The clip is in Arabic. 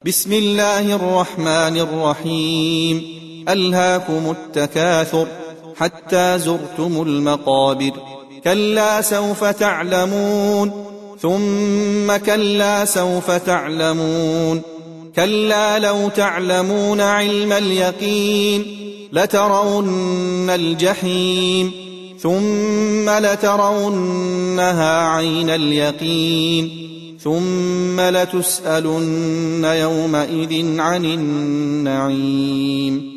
بسم الله الرحمن الرحيم. ألهاكم التكاثر حتى زرتم المقابر. كلا سوف تعلمون ثم كلا سوف تعلمون. كلا لو تعلمون علم اليقين لترون الجحيم ثم لترونها عين اليقين ثم لتسألن يومئذ عن النعيم.